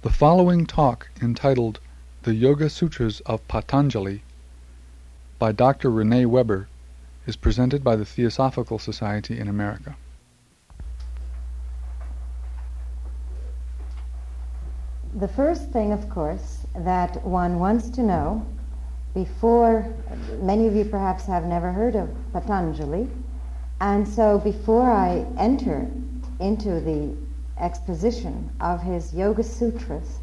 The following talk, entitled The Yoga Sutras of Patanjali by Dr. Renee Weber, is presented by the Theosophical Society in America. The first thing, of course, that one wants to know, before, many of you perhaps have never heard of Patanjali, and so before I enter into the exposition of his Yoga Sutras,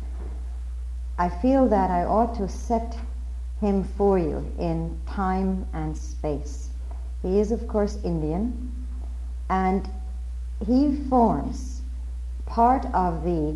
I feel that I ought to set him for you in time and space. He is, of course, Indian, and he forms part of the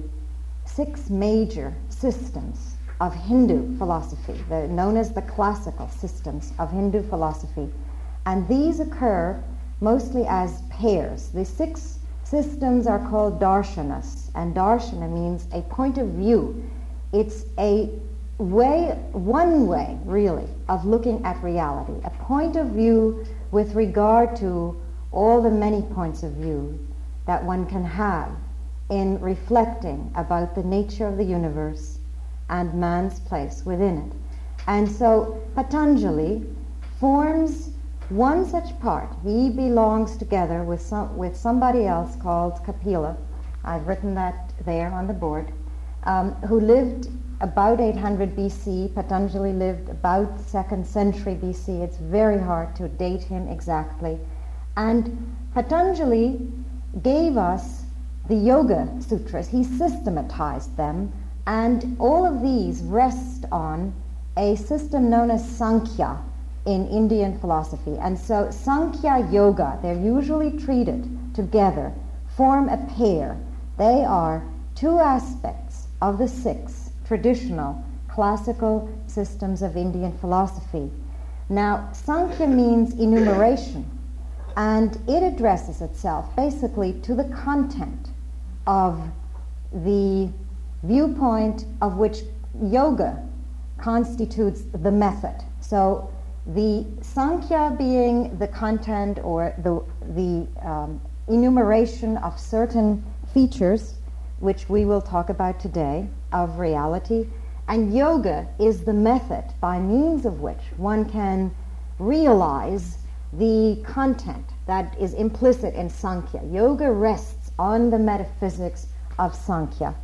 6 major systems of Hindu philosophy, known as the classical systems of Hindu philosophy. And these occur mostly as pairs. The 6 systems are called darshanas, and darshana means a point of view. It's a way, one way, really, of looking at reality, a point of view with regard to all the many points of view that one can have in reflecting about the nature of the universe and man's place within it. And so Patanjali forms one such part. He belongs together with somebody else called Kapila. I've written that there on the board, who lived about 800 BC. Patanjali lived about 2nd century BC. It's very hard to date him exactly. And Patanjali gave us the Yoga Sutras. He systematized them, and all of these rest on a system known as Sankhya in Indian philosophy. And so Sankhya Yoga, they're usually treated together, form a pair. They are 2 aspects of the 6 traditional classical systems of Indian philosophy. Now, Sankhya means enumeration, and it addresses itself basically to the content of the viewpoint of which yoga constitutes the method. So the Sankhya being the content or the enumeration of certain features, which we will talk about today, of reality, and yoga is the method by means of which one can realize the content that is implicit in Sankhya. Yoga rests on the metaphysics of Sankhya.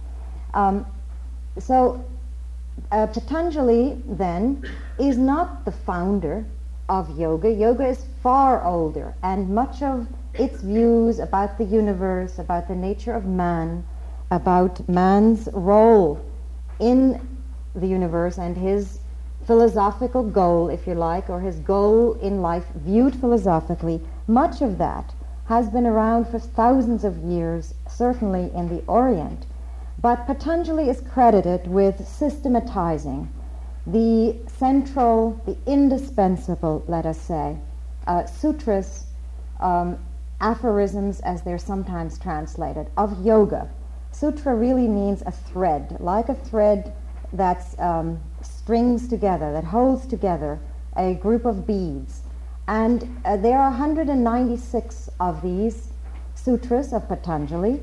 Patanjali, then, is not the founder of yoga. Yoga is far older, and much of its views about the universe, about the nature of man, about man's role in the universe and his philosophical goal, if you like, or his goal in life viewed philosophically, much of that has been around for thousands of years, certainly in the Orient. But Patanjali is credited with systematizing the central, the indispensable, let us say, sutras, aphorisms as they're sometimes translated, of yoga. Sutra really means a thread, like a thread that strings together, that holds together a group of beads. And there are 196 of these sutras of Patanjali.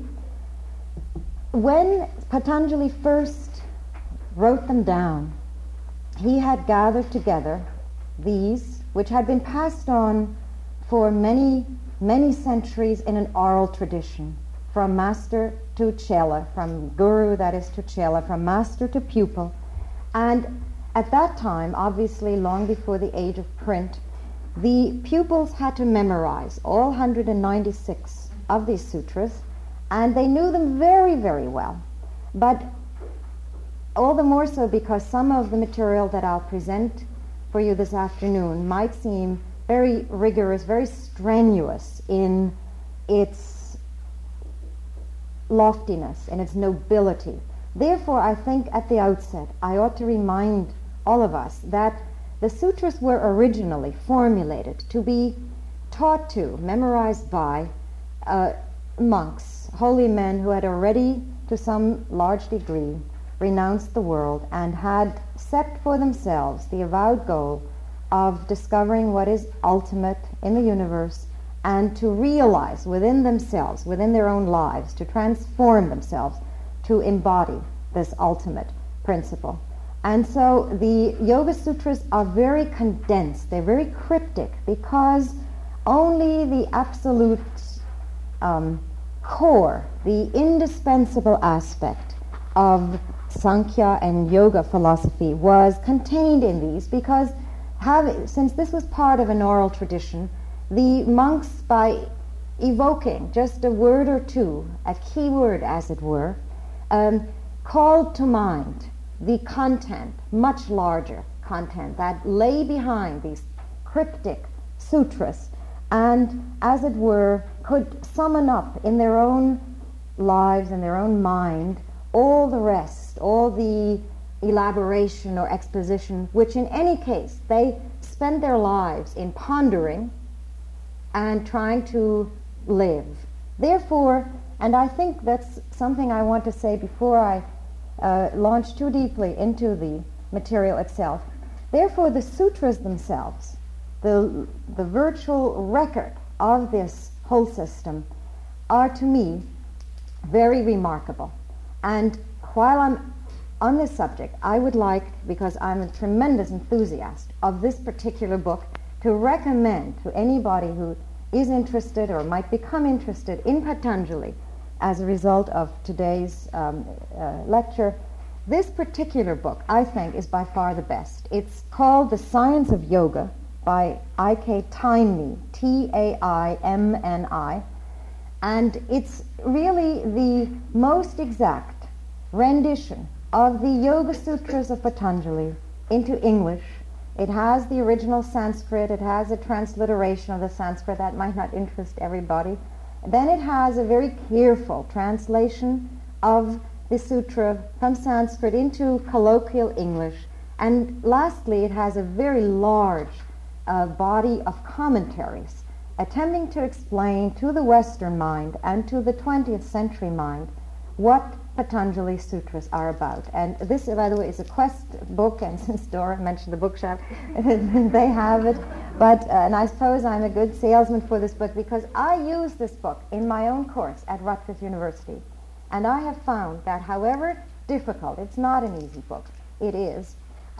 When Patanjali first wrote them down, he had gathered together these, which had been passed on for many, many centuries in an oral tradition, from master to chela, from guru, that is, to chela, from master to pupil. And at that time, obviously long before the age of print, the pupils had to memorize all 196 of these sutras, and they knew them very, very well. But all the more so because some of the material that I'll present for you this afternoon might seem very rigorous, very strenuous in its loftiness and its nobility. Therefore, I think at the outset I ought to remind all of us that the sutras were originally formulated to be taught to, memorized by monks, holy men who had already, to some large degree, renounced the world and had set for themselves the avowed goal of discovering what is ultimate in the universe and to realize within themselves, within their own lives, to transform themselves, to embody this ultimate principle. And so the Yoga Sutras are very condensed, they're very cryptic, because only the absolute core, the indispensable aspect of Sankhya and Yoga philosophy was contained in these, because since this was part of an oral tradition, the monks, by evoking just a word or two, a key word as it were, called to mind the content, much larger content that lay behind these cryptic sutras, and as it were could summon up in their own lives and their own mind all the rest, all the elaboration or exposition, which in any case they spend their lives in pondering and trying to live. Therefore, and I think that's something I want to say before I launch too deeply into the material itself, therefore the sutras themselves, the virtual record of this whole system, are to me very remarkable. And while I'm on this subject, I would like, because I'm a tremendous enthusiast of this particular book, to recommend to anybody who is interested or might become interested in Patanjali as a result of today's lecture, this particular book, I think, is by far the best. It's called The Science of Yoga by I.K. Taimni, Taimni, and it's really the most exact rendition of the Yoga Sutras of Patanjali into English. It has the original Sanskrit, it has a transliteration of the Sanskrit that might not interest everybody. Then it has a very careful translation of the sutra from Sanskrit into colloquial English. And lastly, it has a very large body of commentaries attempting to explain to the Western mind and to the 20th century mind what Patanjali Sutras are about. And this, by the way, is a quest book, and since Dora mentioned the bookshop, they have it. But, and I suppose I'm a good salesman for this book, because I use this book in my own course at Rutgers University. And I have found that however difficult, it's not an easy book, it is,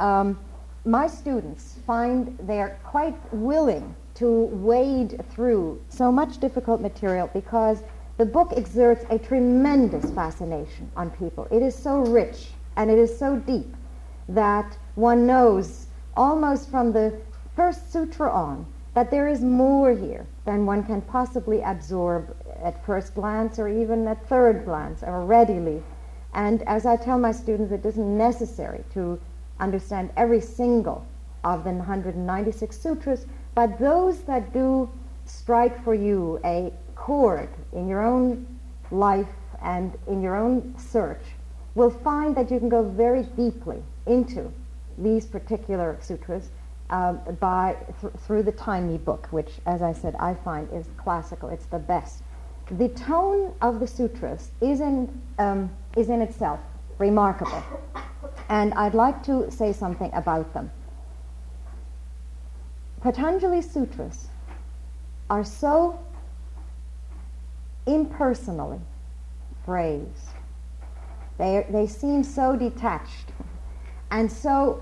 my students find they're quite willing to wade through so much difficult material, because the book exerts a tremendous fascination on people. It is so rich and it is so deep that one knows almost from the first sutra on that there is more here than one can possibly absorb at first glance or even at third glance or readily. And as I tell my students, it isn't necessary to understand every single of the 196 sutras, but those that do strike for you a chord in your own life and in your own search will find that you can go very deeply into these particular sutras through the Taimni book, which, as I said, I find is classical. It's the best. The tone of the sutras is in itself remarkable, and I'd like to say something about them. Patanjali Sutras are so impersonally phrased. They seem so detached and so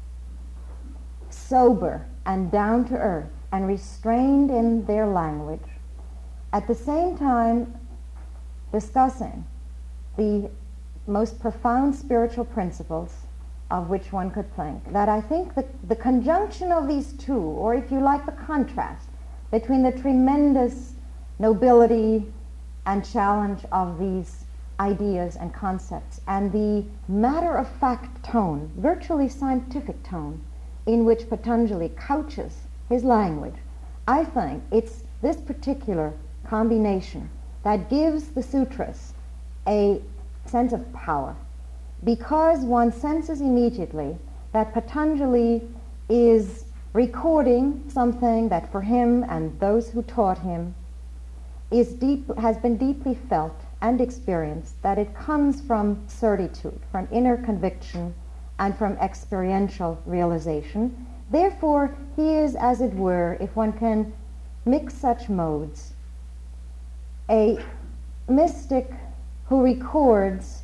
sober and down to earth and restrained in their language, at the same time discussing the most profound spiritual principles of which one could think, that I think the conjunction of these two, or if you like the contrast between the tremendous nobility and challenge of these ideas and concepts and the matter-of-fact tone, virtually scientific tone, in which Patanjali couches his language, I think it's this particular combination that gives the sutras a sense of power, because one senses immediately that Patanjali is recording something that for him and those who taught him has been deeply felt and experienced, that it comes from certitude, from inner conviction, and from experiential realization. Therefore, he is, as it were, if one can mix such modes, a mystic who records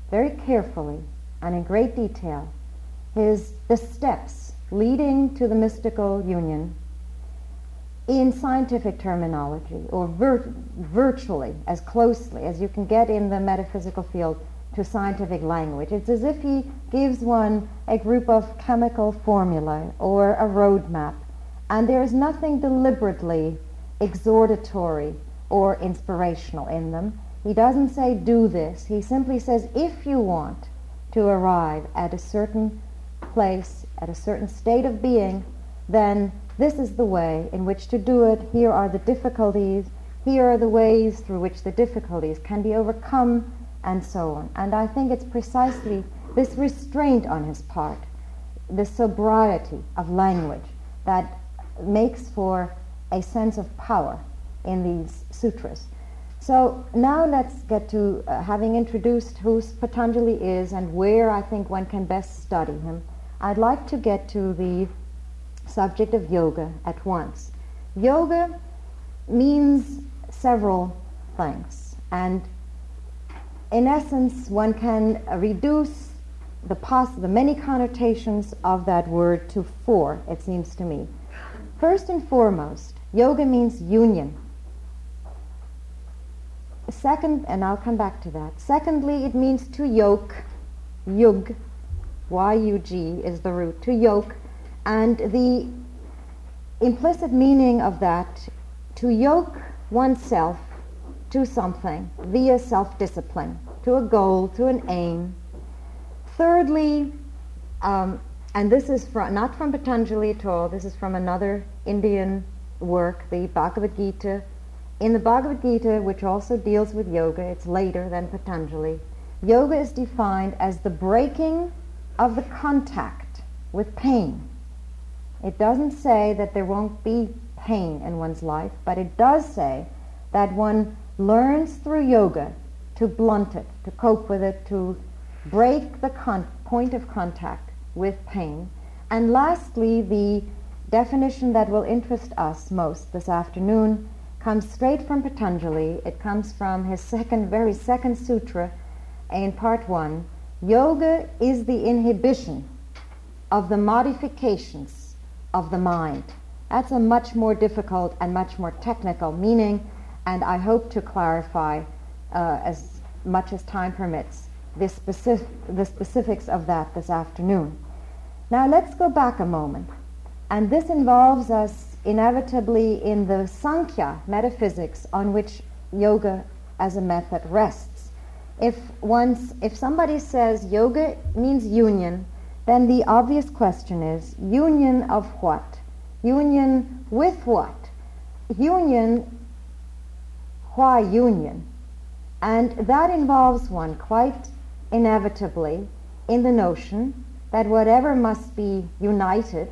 very carefully and in great detail the steps leading to the mystical union in scientific terminology, or virtually as closely as you can get in the metaphysical field to scientific language. It's as if he gives one a group of chemical formulae or a roadmap, and there is nothing deliberately exhortatory or inspirational in them. He doesn't say do this. He simply says if you want to arrive at a certain place, at a certain state of being, then this is the way in which to do it. Here are the difficulties. Here are the ways through which the difficulties can be overcome, and so on. And I think it's precisely this restraint on his part, the sobriety of language, that makes for a sense of power in these sutras. So now let's get to having introduced who Patanjali is and where I think one can best study him. I'd like to get to the subject of yoga at once. Yoga means several things, and in essence one can reduce the many connotations of that word to four, it seems to me. First and foremost, yoga means union. Second, and I'll come back to that. Secondly, it means to yoke. Yug, Y-U-G is the root, to yoke. And the implicit meaning of that, to yoke oneself to something via self-discipline, to a goal, to an aim. Thirdly, and this is not from Patanjali at all, this is from another Indian work, the Bhagavad Gita. In the Bhagavad Gita, which also deals with yoga, it's later than Patanjali, yoga is defined as the breaking of the contact with pain. It doesn't say that there won't be pain in one's life, but it does say that one learns through yoga to blunt it, to cope with it, to break the point of contact with pain. And lastly, the definition that will interest us most this afternoon comes straight from Patanjali. It comes from his very second sutra in part 1. Yoga is the inhibition of the modifications of the mind. That's a much more difficult and much more technical meaning, and I hope to clarify as much as time permits the specifics of that this afternoon. Now let's go back a moment, and this involves us inevitably in the Sankhya metaphysics on which yoga as a method rests. If somebody says yoga means union, then the obvious question is, union of what? Union with what? Union, why union? And that involves one quite inevitably in the notion that whatever must be united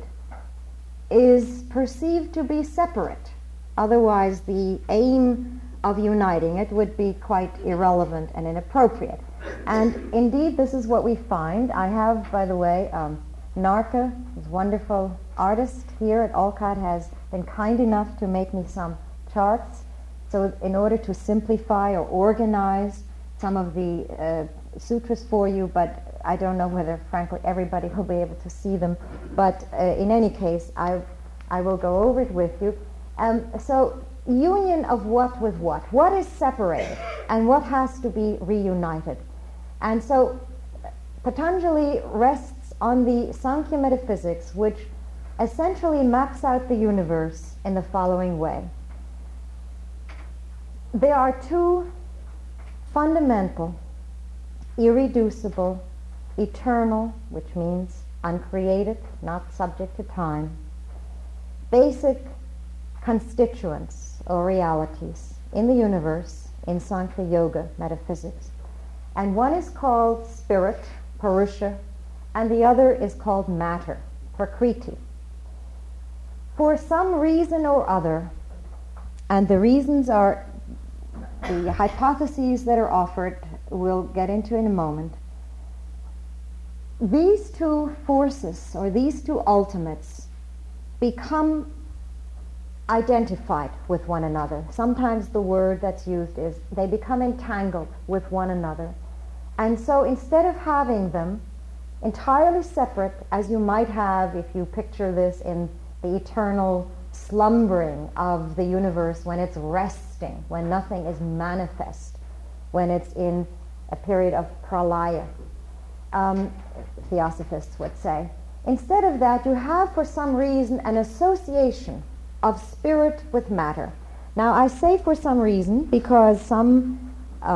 is perceived to be separate. Otherwise, the aim of uniting it would be quite irrelevant and inappropriate. And indeed, this is what we find. I have, by the way, Narka, this wonderful artist here at Olcott, has been kind enough to make me some charts. So in order to simplify or organize some of the sutras for you, but I don't know whether, frankly, everybody will be able to see them. But in any case, I will go over it with you. So union of what with what? What is separated and what has to be reunited? And so Patanjali rests on the Sankhya metaphysics, which essentially maps out the universe in the following way. There are two fundamental, irreducible, eternal, which means uncreated, not subject to time, basic constituents or realities in the universe in Sankhya Yoga metaphysics. And one is called spirit, Purusha, and the other is called matter, Prakriti. For some reason or other, and the reasons are the hypotheses that are offered, we'll get into in a moment, these two forces, or these two ultimates, become identified with one another. Sometimes the word that's used is they become entangled with one another. And so instead of having them entirely separate, as you might have if you picture this in the eternal slumbering of the universe when it's resting, when nothing is manifest, when it's in a period of pralaya, theosophists would say. Instead of that, you have for some reason an association of spirit with matter. Now I say for some reason because some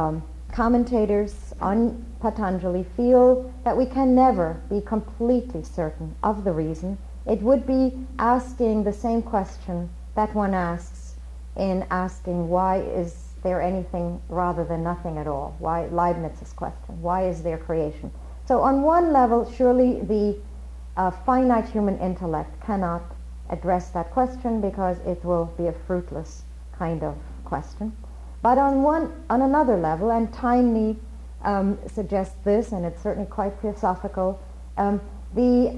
commentators on Patanjali feel that we can never be completely certain of the reason. It would be asking the same question that one asks in asking why is there anything rather than nothing at all? Why Leibniz's question, why is there creation? So on one level, surely the finite human intellect cannot address that question because it will be a fruitless kind of question. But on another level, and Taimni suggests this, and it's certainly quite theosophical, the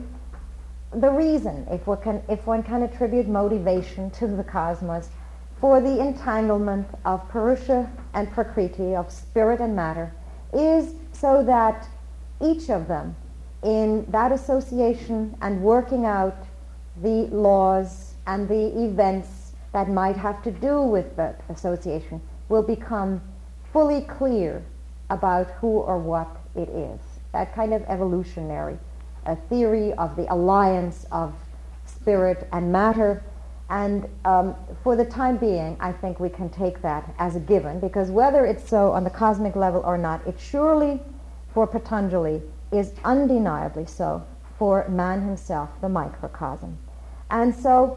reason, if one can attribute motivation to the cosmos for the entanglement of Purusha and Prakriti, of spirit and matter, is so that each of them, in that association and working out the laws and the events that might have to do with that association, will become fully clear about who or what it is. That kind of evolutionary theory of the alliance of spirit and matter. And for the time being, I think we can take that as a given, because whether it's so on the cosmic level or not, it surely, for Patanjali, is undeniably so for man himself, the microcosm. And so,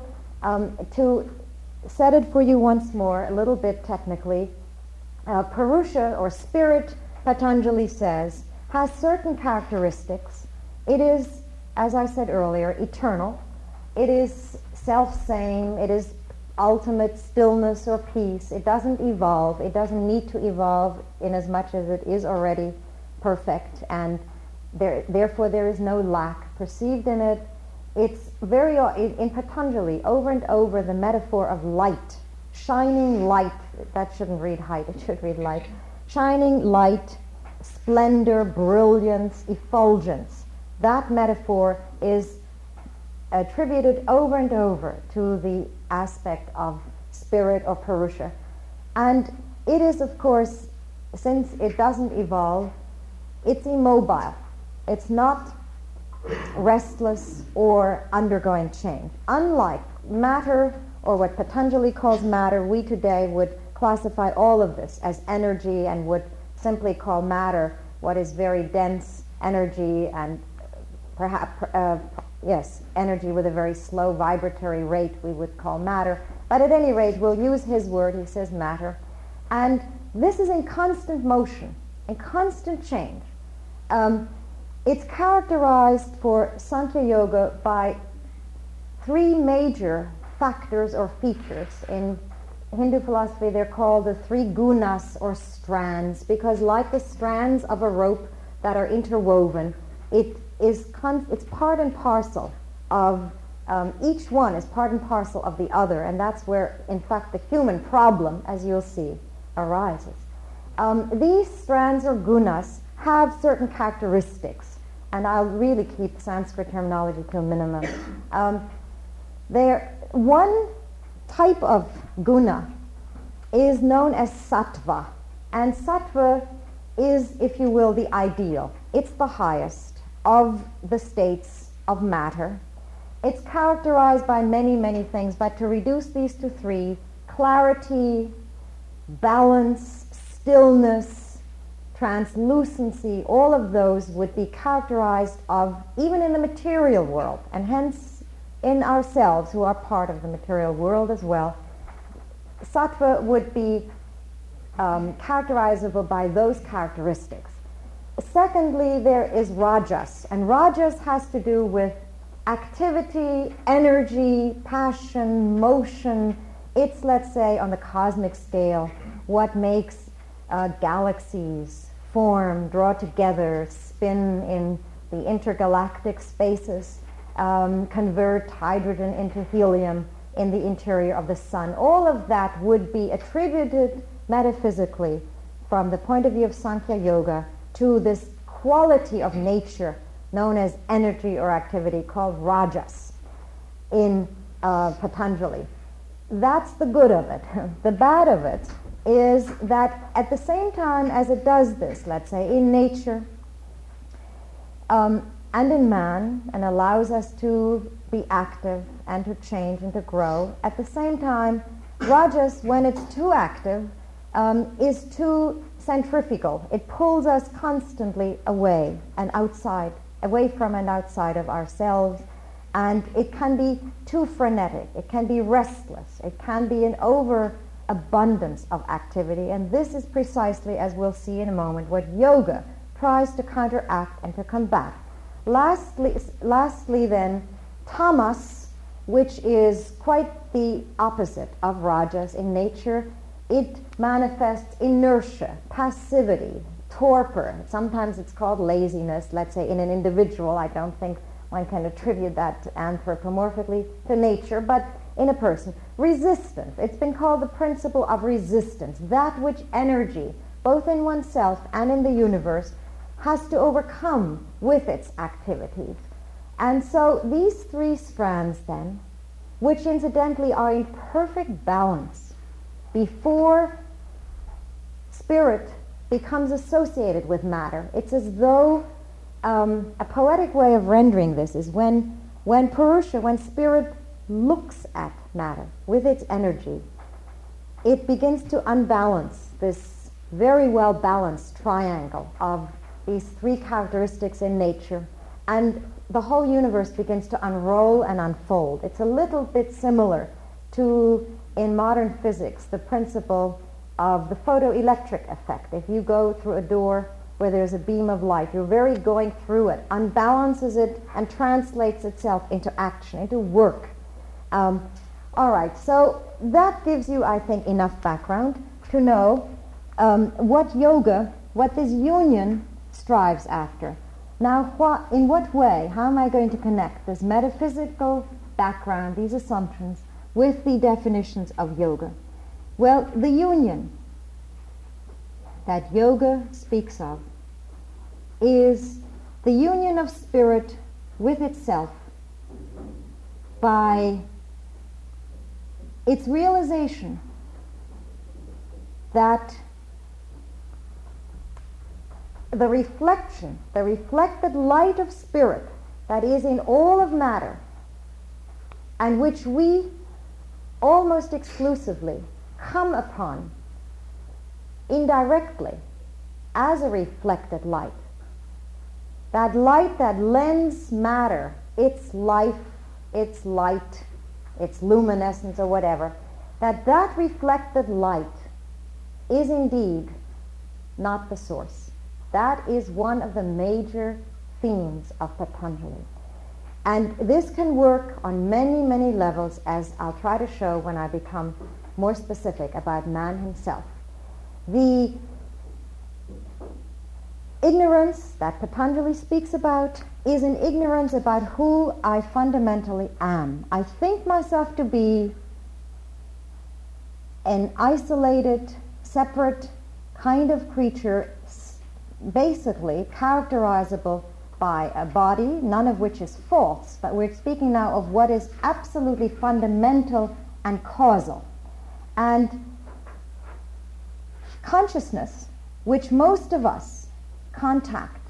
to set it for you once more, a little bit technically, Purusha, or spirit, Patanjali says, has certain characteristics. It is, as I said earlier, eternal. It is self-same. It is ultimate stillness or peace. It doesn't evolve. It doesn't need to evolve in as much as it is already perfect, and therefore there is no lack perceived in it. It's very, in Patanjali, over and over, the metaphor of light, shining light. That shouldn't read height, it should read light. Shining light, splendor, brilliance, effulgence. That metaphor is attributed over and over to the aspect of spirit or Purusha. And it is, of course, since it doesn't evolve, it's immobile. It's not restless or undergoing change. Unlike matter, or what Patanjali calls matter, we today would classify all of this as energy and would simply call matter what is very dense energy and perhaps, energy with a very slow vibratory rate we would call matter. But at any rate, we'll use his word, he says matter. And this is in constant motion, in constant change. It's characterized for Sankhya Yoga by three major factors or features. In Hindu philosophy, they're called the three gunas, or strands, because like the strands of a rope that are interwoven, it's part and parcel of, each one is part and parcel of the other, and that's where, in fact, the human problem, as you'll see, arises. These strands or gunas have certain characteristics, and I'll really keep Sanskrit terminology to a minimum. One type of guna is known as sattva, and sattva is, if you will, the ideal. It's the highest of the states of matter. It's characterized by many, many things, but to reduce these to three: clarity, balance, stillness, translucency. All of those would be characterized of, even in the material world, and hence in ourselves, who are part of the material world as well, sattva would be characterizable by those characteristics. Secondly, there is rajas, and rajas has to do with activity, energy, passion, motion. It's, let's say, on the cosmic scale, what makes galaxies form, draw together, spin in the intergalactic spaces, convert hydrogen into helium in the interior of the sun. All of that would be attributed metaphysically, from the point of view of Sankhya Yoga, to this quality of nature known as energy or activity called rajas in Patanjali. That's the good of it. The bad of it is that at the same time as it does this, let's say, in nature and in man, and allows us to be active and to change and to grow, at the same time, rajas, when it's too active, is too centrifugal. It pulls us constantly away and outside, away from and outside of ourselves, and it can be too frenetic, it can be restless, it can be an overabundance of activity, and this is precisely, as we'll see in a moment, what yoga tries to counteract and to combat. Lastly then, tamas, which is quite the opposite of rajas in nature, it manifests inertia, passivity, torpor. Sometimes it's called laziness, let's say, in an individual. I don't think one can attribute that anthropomorphically to nature, but in a person. Resistance. It's been called the principle of resistance, that which energy, both in oneself and in the universe, has to overcome with its activities. And so these three strands then, which incidentally are in perfect balance before spirit becomes associated with matter. It's as though a poetic way of rendering this is when Purusha, when spirit looks at matter with its energy, it begins to unbalance this very well balanced triangle of these three characteristics in nature, and the whole universe begins to unroll and unfold. It's a little bit similar to, in modern physics, the principle of the photoelectric effect. If you go through a door where there's a beam of light, you're very going through it, unbalances it, and translates itself into action, into work. All right, so that gives you, I think, enough background to know what this union strives after. Now, in what way, how am I going to connect this metaphysical background, these assumptions, with the definitions of yoga? Well, the union that yoga speaks of is the union of spirit with itself by its realization that the reflected light of spirit that is in all of matter, and which we almost exclusively come upon indirectly as a reflected light, that light that lends matter its life, its light, its luminescence or whatever, that reflected light is indeed not the source. That is one of the major themes of Patanjali. And this can work on many, many levels, as I'll try to show when I become more specific about man himself. The ignorance that Patanjali speaks about is an ignorance about who I fundamentally am. I think myself to be an isolated, separate kind of creature, basically characterizable by a body, none of which is false, but we're speaking now of what is absolutely fundamental and causal. And consciousness, which most of us contact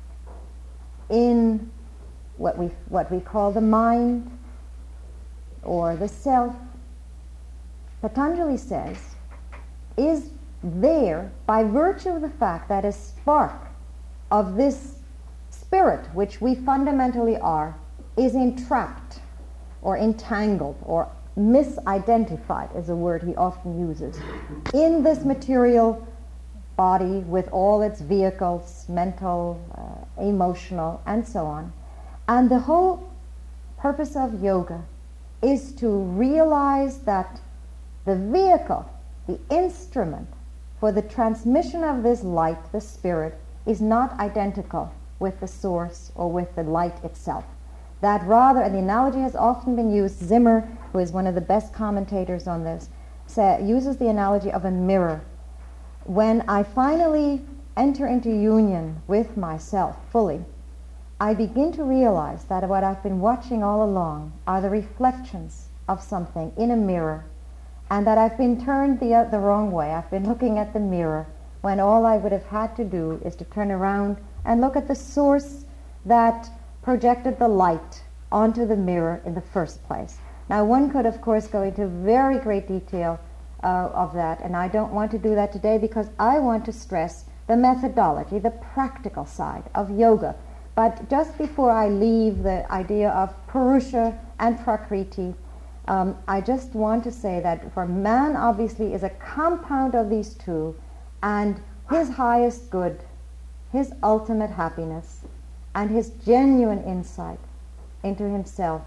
in what we call the mind or the self, Patanjali says, is there by virtue of the fact that a spark of this spirit, which we fundamentally are, is entrapped or entangled or misidentified, is a word he often uses, in this material body with all its vehicles, mental, emotional, and so on. And the whole purpose of yoga is to realize that the vehicle, the instrument for the transmission of this light, the spirit, is not identical with the source or with the light itself. That rather, and the analogy has often been used, Zimmer, who is one of the best commentators on this, uses the analogy of a mirror. When I finally enter into union with myself fully, I begin to realize that what I've been watching all along are the reflections of something in a mirror, and that I've been turned the wrong way. I've been looking at the mirror when all I would have had to do is to turn around and look at the source that projected the light onto the mirror in the first place. Now, one could, of course, go into very great detail of that, and I don't want to do that today because I want to stress the methodology, the practical side of yoga. But just before I leave the idea of Purusha and Prakriti, I just want to say that for man obviously is a compound of these two, and his highest good, his ultimate happiness, and his genuine insight into himself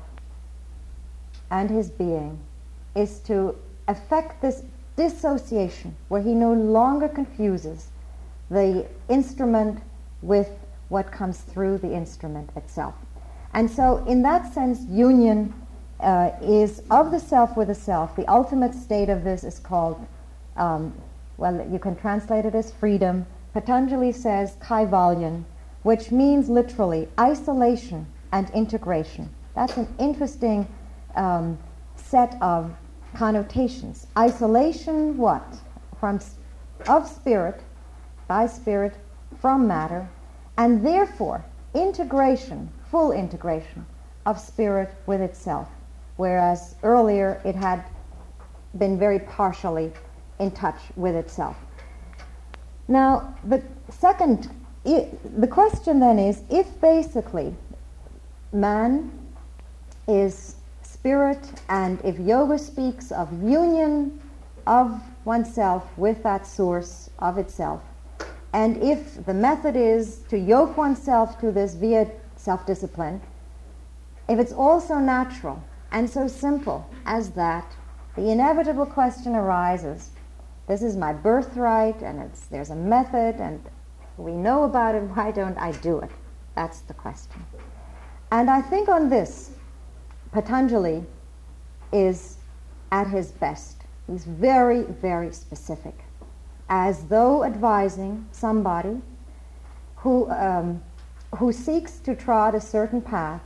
and his being is to effect this dissociation where he no longer confuses the instrument with what comes through the instrument itself. And so in that sense, union is of the self with the self. The ultimate state of this is called, well, you can translate it as freedom. Patanjali says kaivalyan, which means literally isolation and integration. That's an interesting set of connotations. Isolation, what? Of spirit, by spirit, from matter, and therefore integration, full integration of spirit with itself, whereas earlier it had been very partially in touch with itself. Now, the question then is, if basically man is spirit, and if yoga speaks of union of oneself with that source of itself, and if the method is to yoke oneself to this via self-discipline, if it's all so natural and so simple as that, the inevitable question arises, this is my birthright, and there's a method, and we know about it, why don't I do it? That's the question. And I think on this, Patanjali is at his best. He's very, very specific, as though advising somebody who seeks to trod a certain path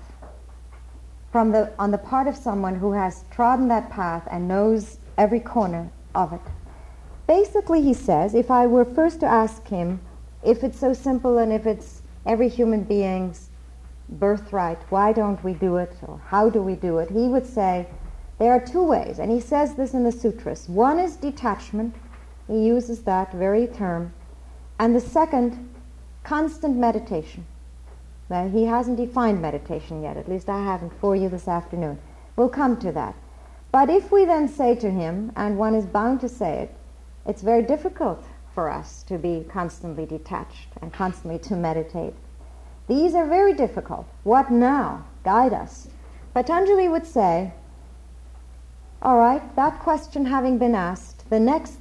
on the part of someone who has trodden that path and knows every corner of it. Basically, he says, if I were first to ask him if it's so simple and if it's every human being's birthright, why don't we do it, or how do we do it, he would say there are two ways, and he says this in the sutras. One is detachment, he uses that very term, and the second, constant meditation. Now, he hasn't defined meditation yet, at least I haven't for you this afternoon. We'll come to that. But if we then say to him, and one is bound to say it, it's very difficult for us to be constantly detached and constantly to meditate. These are very difficult. What now? Guide us. Patanjali would say, all right, that question having been asked, the next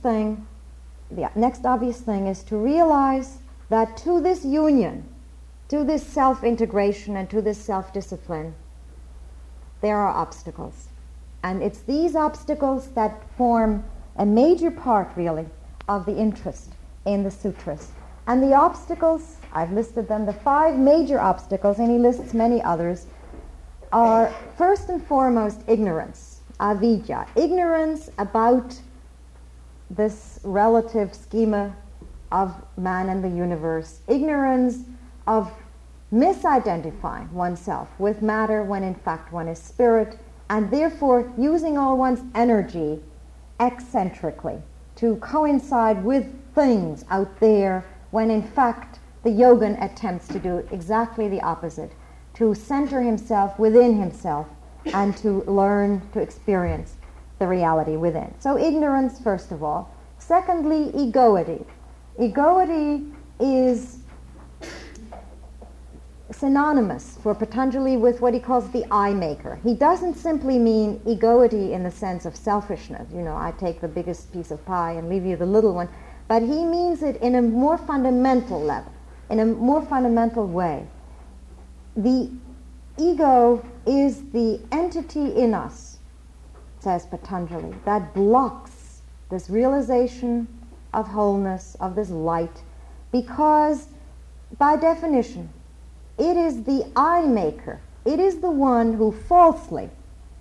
obvious thing is to realize that to this union, to this self-integration and to this self-discipline, there are obstacles. And it's these obstacles that form a major part, really, of the interest in the sutras. And the obstacles, I've listed them, the 5 major obstacles, and he lists many others, are first and foremost ignorance, avidya, ignorance about this relative schema of man and the universe, ignorance of misidentifying oneself with matter when in fact one is spirit, and therefore using all one's energy eccentrically to coincide with things out there when in fact the yogan attempts to do exactly the opposite, to center himself within himself and to learn to experience the reality within. So ignorance, first of all. Secondly, egoity. Egoity is synonymous for Patanjali with what he calls the eye maker. He doesn't simply mean egoity in the sense of selfishness, I take the biggest piece of pie and leave you the little one, but he means it in a more fundamental level, in a more fundamental way. The ego is the entity in us, says Patanjali, that blocks this realization of wholeness, of this light, because by definition it is the eye maker, it is the one who falsely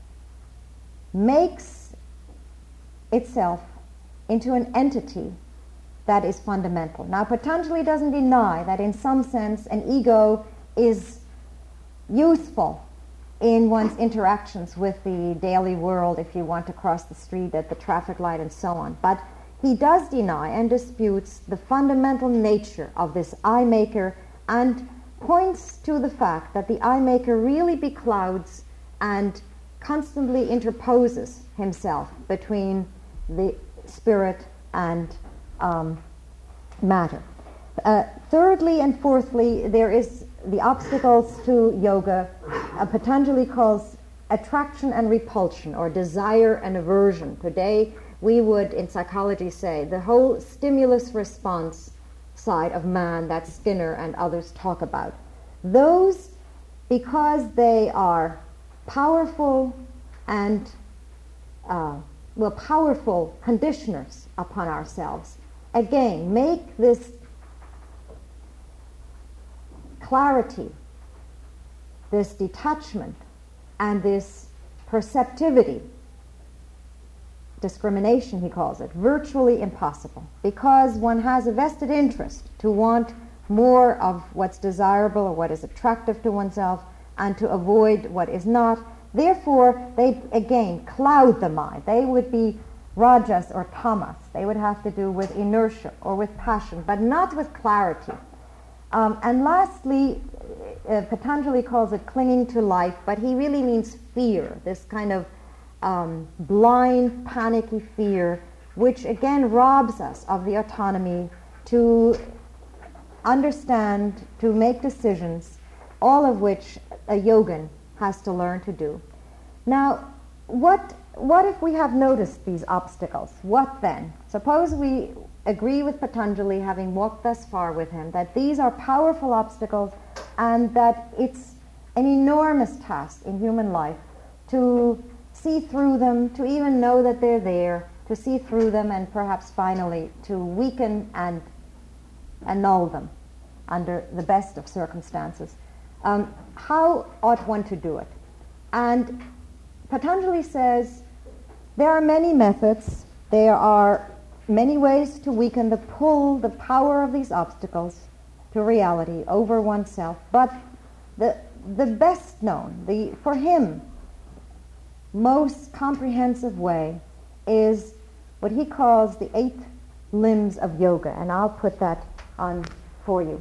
makes itself into an entity that is fundamental. Now, Patanjali doesn't deny that in some sense an ego is useful in one's interactions with the daily world, if you want to cross the street at the traffic light and so on. But he does deny and disputes the fundamental nature of this eye maker and points to the fact that the eye maker really beclouds and constantly interposes himself between the spirit and matter. Thirdly and fourthly, there is the obstacles to yoga. Patanjali calls attraction and repulsion, or desire and aversion. Today we would in psychology say the whole stimulus response side of man that Skinner and others talk about. Those, because they are powerful and powerful conditioners upon ourselves, again make this clarity, this detachment, and this perceptivity, discrimination he calls it, virtually impossible, because one has a vested interest to want more of what's desirable or what is attractive to oneself and to avoid what is not. Therefore, they again cloud the mind. They would be rajas or tamas. They would have to do with inertia or with passion, but not with clarity. And lastly, Patanjali calls it clinging to life, but he really means fear, this kind of blind, panicky fear, which again robs us of the autonomy to understand, to make decisions, all of which a yogin has to learn to do. Now, what if we have noticed these obstacles? What then? Suppose we agree with Patanjali, having walked thus far with him, that these are powerful obstacles and that it's an enormous task in human life to see through them, to even know that they're there, to see through them, and perhaps finally to weaken and annul them under the best of circumstances. How ought one to do it? And Patanjali says there are many methods, there are many ways to weaken the pull, the power of these obstacles to reality over oneself, but the best known, for him, most comprehensive way is what he calls the 8 limbs of yoga, and I'll put that on for you.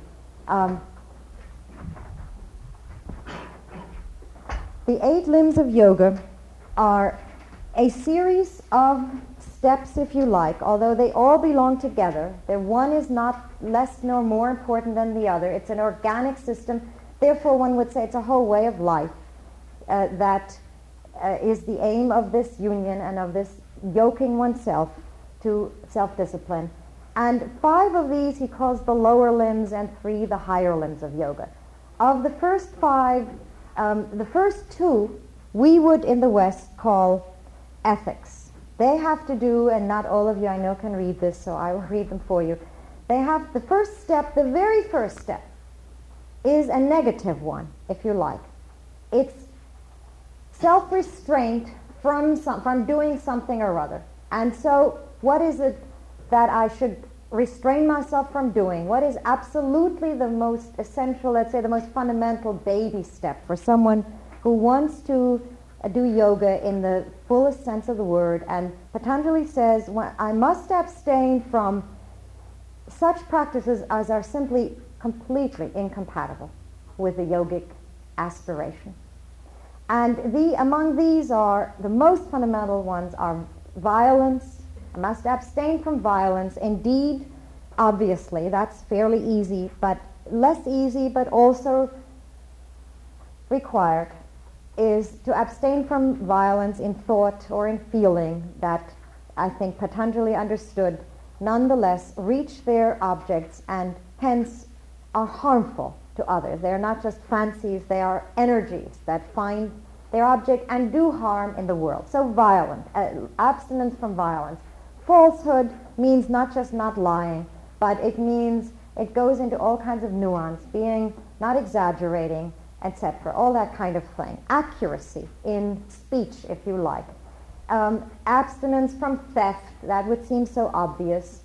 The 8 limbs of yoga are a series of steps, if you like, although they all belong together. One is not less nor more important than the other. It's an organic system. Therefore, one would say it's a whole way of life that is the aim of this union and of this yoking oneself to self-discipline. And 5 of these he calls the lower limbs and 3 the higher limbs of yoga. Of the first 5, the first 2 we would in the West call ethics. They have to do, and not all of you I know can read this, so I will read them for you. They have the first step, the very first step, is a negative one, if you like. It's self-restraint from doing something or other. And so what is it that I should restrain myself from doing? What is absolutely the most essential, let's say the most fundamental baby step for someone who wants to do yoga in the fullest sense of the word? And Patanjali says, I must abstain from such practices as are simply completely incompatible with the yogic aspiration. And among these are, the most fundamental ones are violence. I must abstain from violence. Indeed, obviously, that's fairly easy, but less easy, but also required, is to abstain from violence in thought or in feeling that I think Patanjali understood nonetheless reach their objects and hence are harmful to others. They are not just fancies, they are energies that find their object and do harm in the world. So violence, abstinence from violence. Falsehood means not just not lying, but it means It goes into all kinds of nuance, being not exaggerating, etc., all that kind of thing. Accuracy in speech, if you like. Abstinence from theft, that would seem so obvious.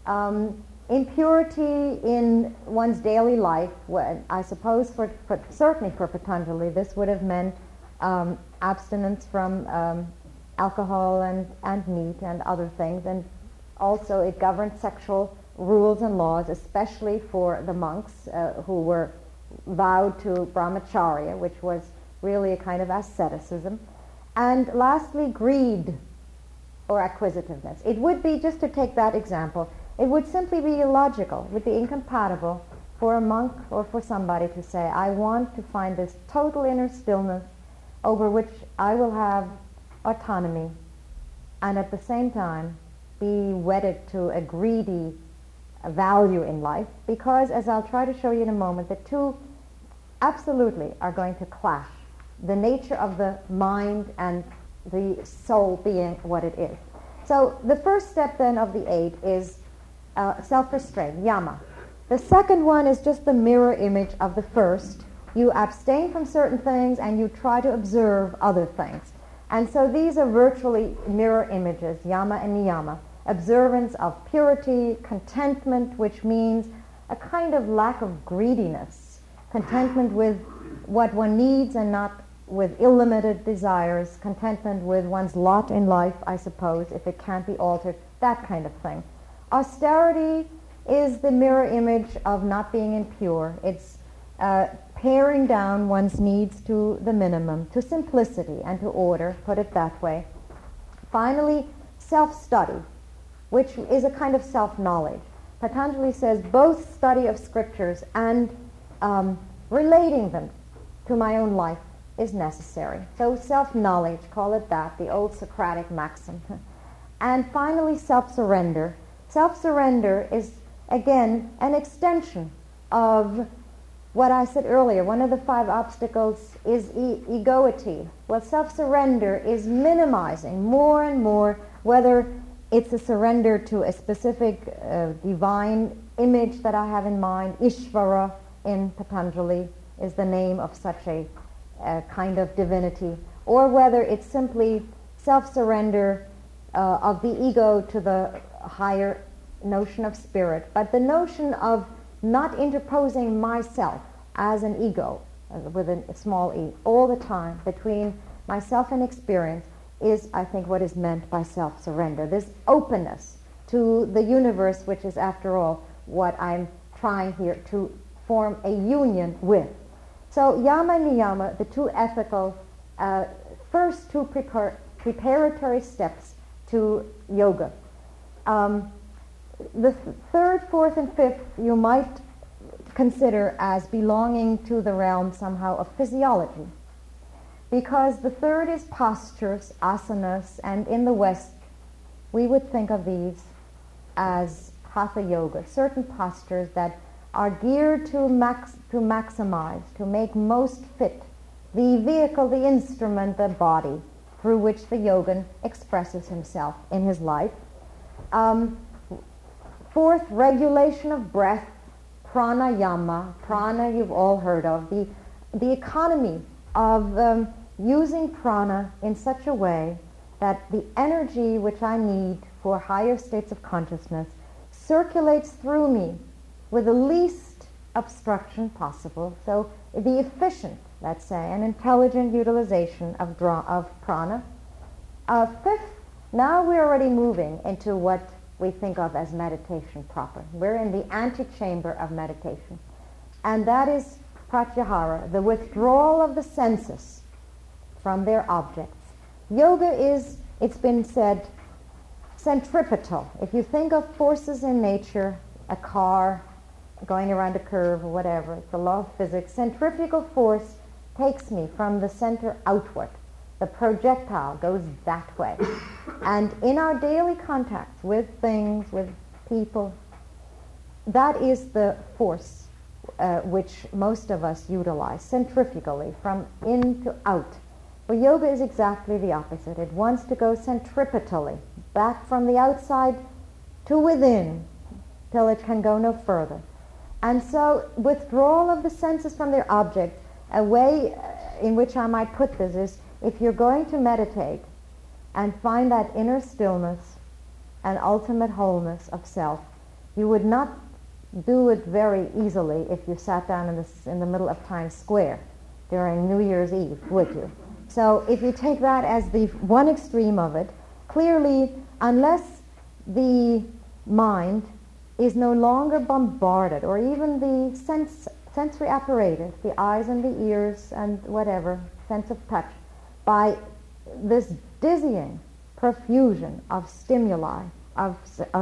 Impurity in one's daily life, I suppose certainly for Patanjali, this would have meant abstinence from alcohol and meat and other things, and also it governed sexual rules and laws, especially for the monks who were vowed to brahmacharya, which was really a kind of asceticism. And lastly, greed or acquisitiveness. It would be, just to take that example, it would simply be illogical, it would be incompatible for a monk or for somebody to say, I want to find this total inner stillness over which I will have autonomy and at the same time be wedded to a greedy value in life, because, as I'll try to show you in a moment, the two absolutely are going to clash. The nature of the mind and the soul being what it is. So the first step then of the 8 is self-restraint, yama. The second one is just the mirror image of the first. You abstain from certain things and you try to observe other things. And so these are virtually mirror images, yama and niyama. Observance of purity, contentment, which means a kind of lack of greediness, contentment with what one needs and not with ill-limited desires, contentment with one's lot in life, I suppose, if it can't be altered, that kind of thing. Austerity is the mirror image of not being impure. It's paring down one's needs to the minimum, to simplicity and to order, put it that way. Finally, self-study, which is a kind of self-knowledge. Patanjali says both study of scriptures and relating them to my own life is necessary. So self-knowledge, call it that, the old Socratic maxim. And finally, self-surrender. Self-surrender is, again, an extension of what I said earlier. One of the 5 obstacles is egoity. Well, self-surrender is minimizing more and more, whether it's a surrender to a specific divine image that I have in mind. Ishvara in Patanjali is the name of such a kind of divinity, or whether it's simply self-surrender of the ego to the higher notion of spirit, but the notion of not interposing myself as an ego, with a small e, all the time between myself and experience is, I think, what is meant by self-surrender. This openness to the universe, which is, after all, what I'm trying here to form a union with. So yama and niyama, the 2 ethical, first 2 preparatory steps to yoga. The 3rd, 4th, and 5th you might consider as belonging to the realm somehow of physiology, because the 3rd is postures, asanas, and in the West we would think of these as hatha yoga, certain postures that are geared to maximize, to make most fit the vehicle, the instrument, the body through which the yogin expresses himself in his life. 4th, regulation of breath, pranayama. Prana you've all heard of. The economy of using prana in such a way that the energy which I need for higher states of consciousness circulates through me with the least obstruction possible. So the efficient, let's say, and intelligent utilization of prana. 5th, now we're already moving into what we think of as meditation proper. We're in the antechamber of meditation. And that is pratyahara, the withdrawal of the senses from their objects. Yoga is, it's been said, centripetal. If you think of forces in nature, a car going around a curve or whatever, it's the law of physics, centrifugal force takes me from the center outward. The projectile goes that way. And in our daily contacts with things, with people, that is the force which most of us utilize centrifugally, from in to out. Well, yoga is exactly the opposite. It wants to go centripetally, back from the outside to within, till it can go no further. And so withdrawal of the senses from their object, a way in which I might put this is, if you're going to meditate and find that inner stillness and ultimate wholeness of self, you would not do it very easily if you sat down in the middle of Times Square during New Year's Eve, would you? So if you take that as the one extreme of it, clearly, unless the mind is no longer bombarded, or even the sensory apparatus, the eyes and the ears and whatever, sense of touch, by this dizzying profusion of stimuli, of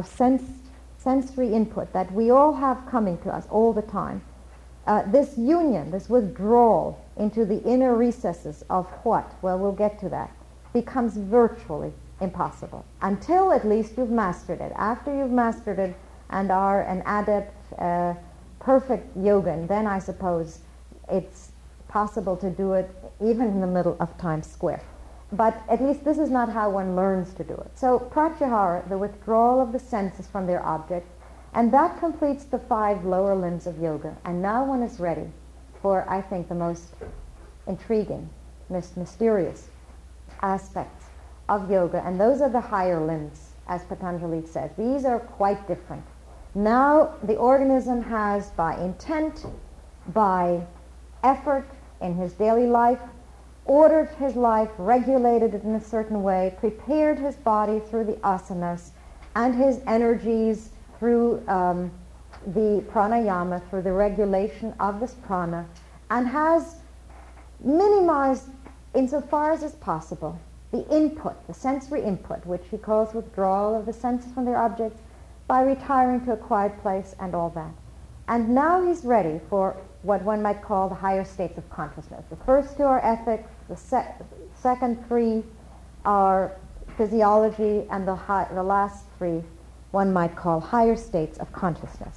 sensory input that we all have coming to us all the time, this union, this withdrawal into the inner recesses of what, well, we'll get to that, becomes virtually impossible, until at least you've mastered it. After you've mastered it and are an adept, perfect yogan, then I suppose it's possible to do it even in the middle of Times Square. But at least this is not how one learns to do it. So pratyahara, the withdrawal of the senses from their object, and that completes the 5 lower limbs of yoga. And now one is ready for, I think, the most intriguing, most mysterious aspects of yoga, and those are the higher limbs, as Patanjali says. These are quite different. Now the organism has, by intent, by effort in his daily life, ordered his life, regulated it in a certain way, prepared his body through the asanas, and his energies through the pranayama, through the regulation of this prana, and has minimized, insofar as is possible, the input, the sensory input, which he calls withdrawal of the senses from their objects, by retiring to a quiet place and all that. And now he's ready for what one might call the higher states of consciousness. The first 2 are ethics, the second 3 are physiology, and the last 3 one might call higher states of consciousness.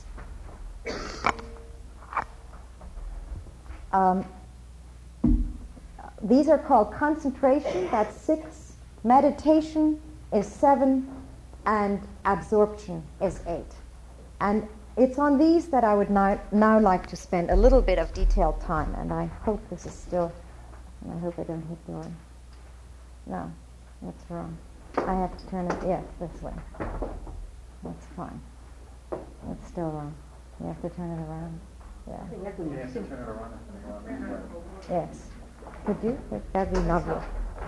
These are called concentration, that's 6, meditation is 7, and absorption is 8. And it's on these that I would now like to spend a little bit of detailed time, and I hope this is still, and I hope I don't hit the one. No, that's wrong. I have to turn it, yes, this way. That's fine. It's still wrong. You have to turn it around. Yeah. You have to turn it around. Yes. Could you? That'd be lovely.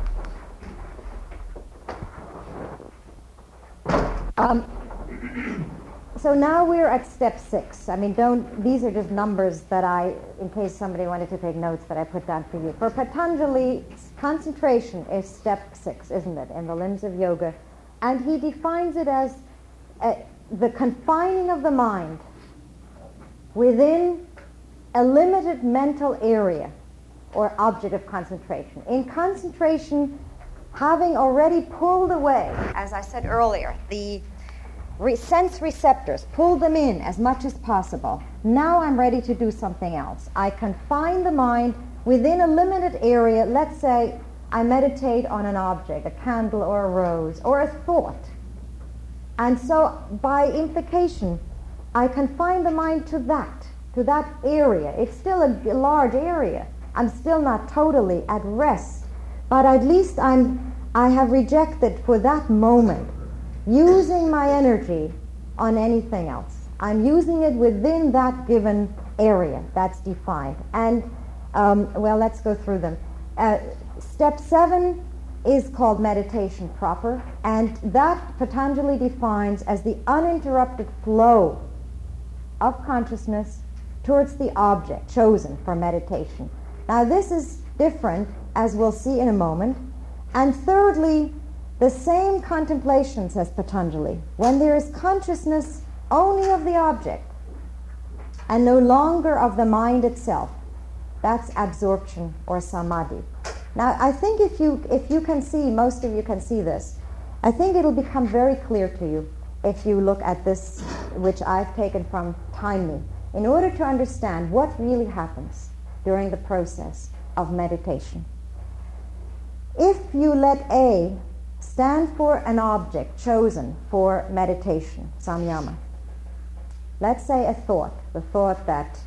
So now we're at step 6. I mean, these are just numbers that in case somebody wanted to take notes, that I put down for you. For Patanjali, concentration is step 6, isn't it, in the limbs of yoga? And he defines it as the confining of the mind within a limited mental area or object of concentration. In concentration, having already pulled away, as I said earlier, the sense receptors, pull them in as much as possible. Now I'm ready to do something else. I confine the mind within a limited area. Let's say I meditate on an object, a candle or a rose, or a thought. And so by implication, I confine the mind to that area. It's still a large area. I'm still not totally at rest, but at least I have rejected for that moment using my energy on anything else. I'm using it within that given area that's defined. And, let's go through them. Step 7 is called meditation proper, and that Patanjali defines as the uninterrupted flow of consciousness towards the object chosen for meditation. Now this is different, as we'll see in a moment. And thirdly, the same contemplation, says Patanjali, when there is consciousness only of the object and no longer of the mind itself, that's absorption or samadhi. Now I think if you can see, most of you can see this, I think it'll become very clear to you if you look at this, which I've taken from Time Me, in order to understand what really happens during the process of meditation. If you let A stand for an object chosen for meditation, samyama, let's say a thought, the thought that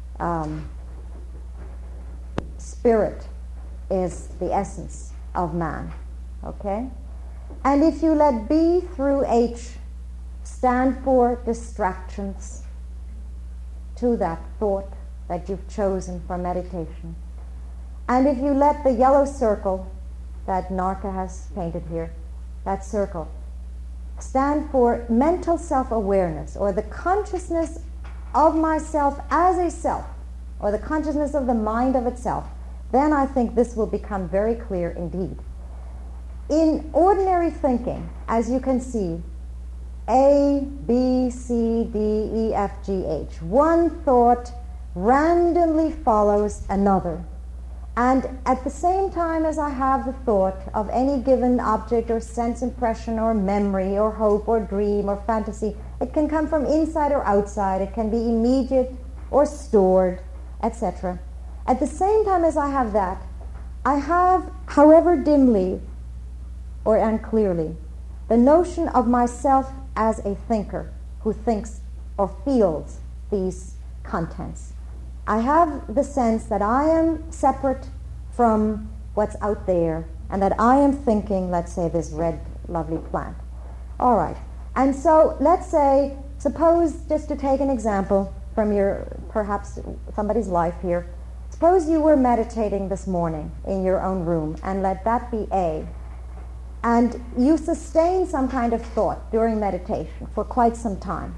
spirit is the essence of man, okay? And if you let B through H stand for distractions to that thought that you've chosen for meditation, and if you let the yellow circle that Narka has painted here, that circle, stand for mental self-awareness, or the consciousness of myself as a self, or the consciousness of the mind of itself, then I think this will become very clear indeed. In ordinary thinking, as you can see, A, B, C, D, E, F, G, H, one thought randomly follows another. And at the same time as I have the thought of any given object or sense impression or memory or hope or dream or fantasy, it can come from inside or outside, it can be immediate or stored, etc. At the same time as I have that, I have, however dimly or unclearly, the notion of myself as a thinker who thinks or feels these contents. I have the sense that I am separate from what's out there and that I am thinking, let's say, this red lovely plant. All right. And so let's say, suppose, just to take an example from your, perhaps somebody's life here, suppose you were meditating this morning in your own room, and let that be A, and you sustain some kind of thought during meditation for quite some time.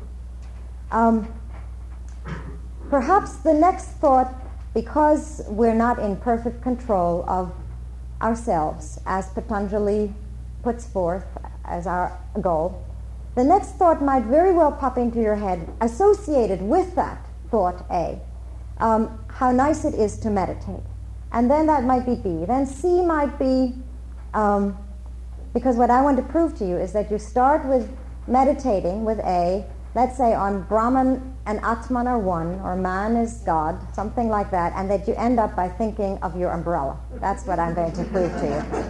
Perhaps the next thought, because we're not in perfect control of ourselves, as Patanjali puts forth as our goal, the next thought might very well pop into your head associated with that thought A. How nice it is to meditate. And then that might be B. Then C might be, because what I want to prove to you is that you start with meditating with A, let's say on Brahman and Atman are one, or man is God, something like that, and that you end up by thinking of your umbrella. That's what I'm going to prove to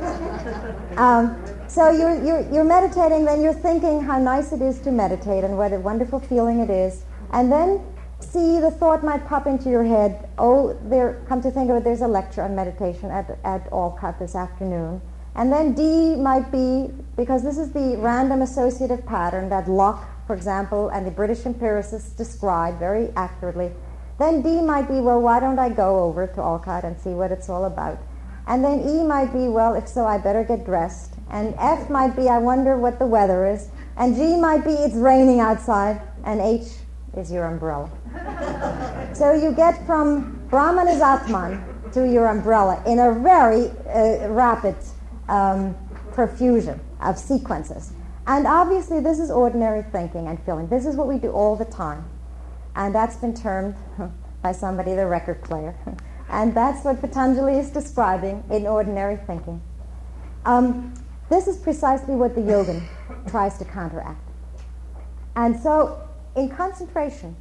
you. So you're meditating, then you're thinking how nice it is to meditate and what a wonderful feeling it is, and then C, the thought might pop into your head, come to think of it, there's a lecture on meditation at Alcott this afternoon. And then D might be, because this is the random associative pattern that Locke, for example, and the British empiricists describe very accurately, then D might be, well, why don't I go over to Alcott and see what it's all about? And then E might be, well, if so, I better get dressed. And F might be, I wonder what the weather is. And G might be, it's raining outside. And H is your umbrella. So you get from Brahman is Atman to your umbrella in a very rapid profusion of sequences. And obviously this is ordinary thinking and feeling. This is what we do all the time. And that's been termed by somebody the record player. And that's what Patanjali is describing in ordinary thinking. This is precisely what the yogin tries to counteract. And so in concentration,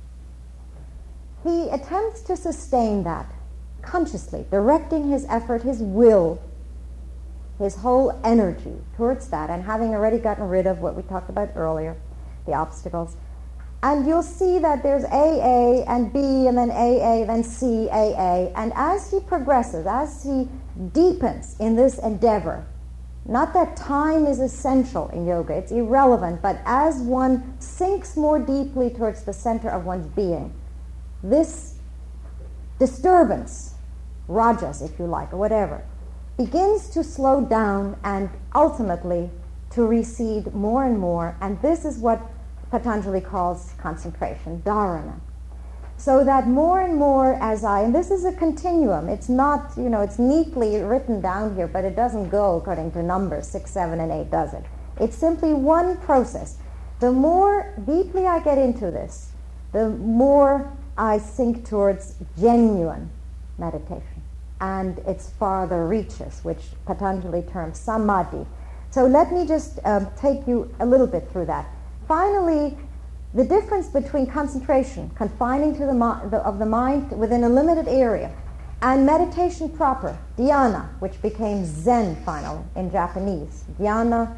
he attempts to sustain that consciously, directing his effort, his will, his whole energy towards that, and having already gotten rid of what we talked about earlier, the obstacles. And you'll see that there's AA and B and then AA, then C, AA. And as he progresses, as he deepens in this endeavor, not that time is essential in yoga, it's irrelevant, but as one sinks more deeply towards the center of one's being, this disturbance, rajas if you like, or whatever, begins to slow down and ultimately to recede more and more, and this is what Patanjali calls concentration, dharana. So that more and more and this is a continuum, it's not, it's neatly written down here, but it doesn't go according to numbers 6, 7, and 8, does it? It's simply one process. The more deeply I get into this, the more I sink towards genuine meditation and its farther reaches, which Patanjali terms samadhi. So let me just take you a little bit through that. Finally, the difference between concentration, confining to the mind within a limited area, and meditation proper, dhyana, which became Zen finally in Japanese. Dhyana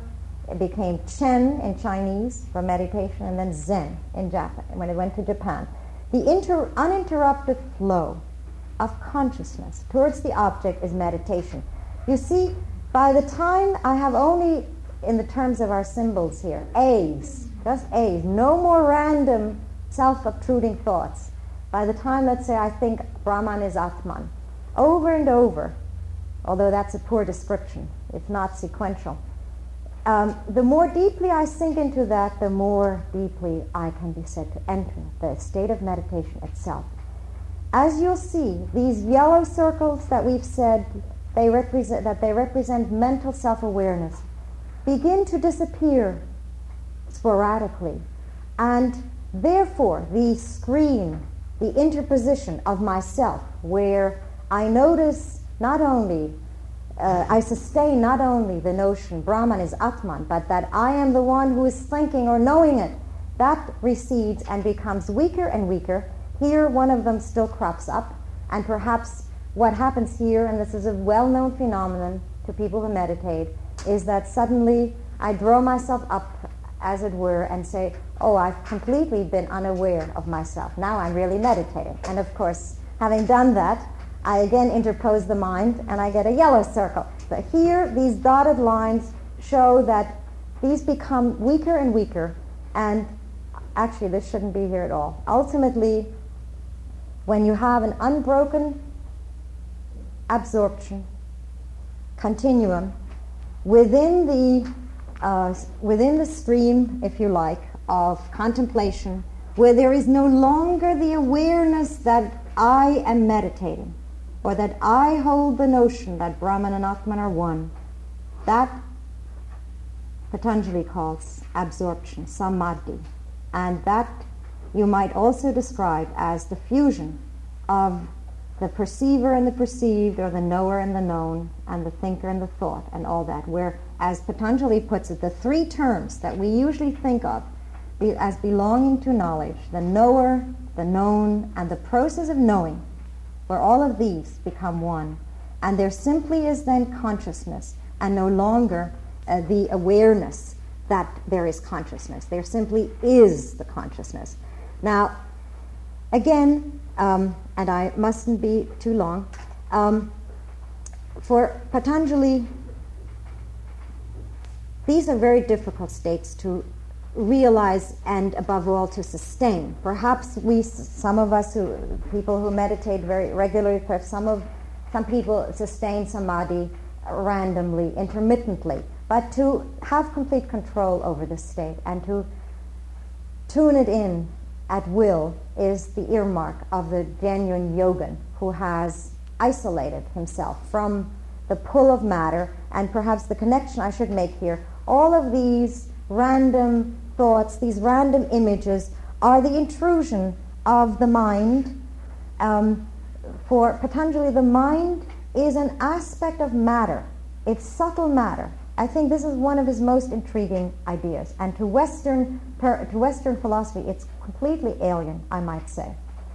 It became Chen in Chinese for meditation, and then Zen in Japan, when it went to Japan. The uninterrupted flow of consciousness towards the object is meditation. You see, by the time I have only, in the terms of our symbols here, A's, just A's, no more random self-obtruding thoughts. By the time, let's say, I think Brahman is Atman, over and over, although that's a poor description, it's not sequential, the more deeply I sink into that, the more deeply I can be said to enter the state of meditation itself. As you'll see, these yellow circles that we've said they represent mental self-awareness begin to disappear sporadically, and therefore the screen, the interposition of myself, where I notice not only I sustain not only the notion Brahman is Atman, but that I am the one who is thinking or knowing it, that recedes and becomes weaker and weaker. Here one of them still crops up, and perhaps what happens here, and this is a well-known phenomenon to people who meditate, is that suddenly I draw myself up, as it were, and say, oh, I've completely been unaware of myself. Now I'm really meditating. And of course, having done that, I again interpose the mind, and I get a yellow circle. But here, these dotted lines show that these become weaker and weaker, and actually this shouldn't be here at all. Ultimately, when you have an unbroken absorption continuum within the stream, if you like, of contemplation, where there is no longer the awareness that I am meditating, or that I hold the notion that Brahman and Atman are one, that Patanjali calls absorption, samadhi, and that you might also describe as the fusion of the perceiver and the perceived, or the knower and the known, and the thinker and the thought, and all that, where, as Patanjali puts it, the three terms that we usually think of as belonging to knowledge, the knower, the known, and the process of knowing, where all of these become one. And there simply is then consciousness, and no longer the awareness that there is consciousness. There simply is the consciousness. Now, again, and I mustn't be too long, for Patanjali, these are very difficult states to realize and, above all, to sustain. Perhaps some of us, people who meditate very regularly, perhaps some people sustain samadhi randomly, intermittently, but to have complete control over the state and to tune it in at will is the earmark of the genuine yogin who has isolated himself from the pull of matter. And perhaps the connection I should make here, all of these random thoughts, these random images, are the intrusion of the mind. For Patanjali, the mind is an aspect of matter. It's subtle matter. I think this is one of his most intriguing ideas. And to Western philosophy, it's completely alien, I might say.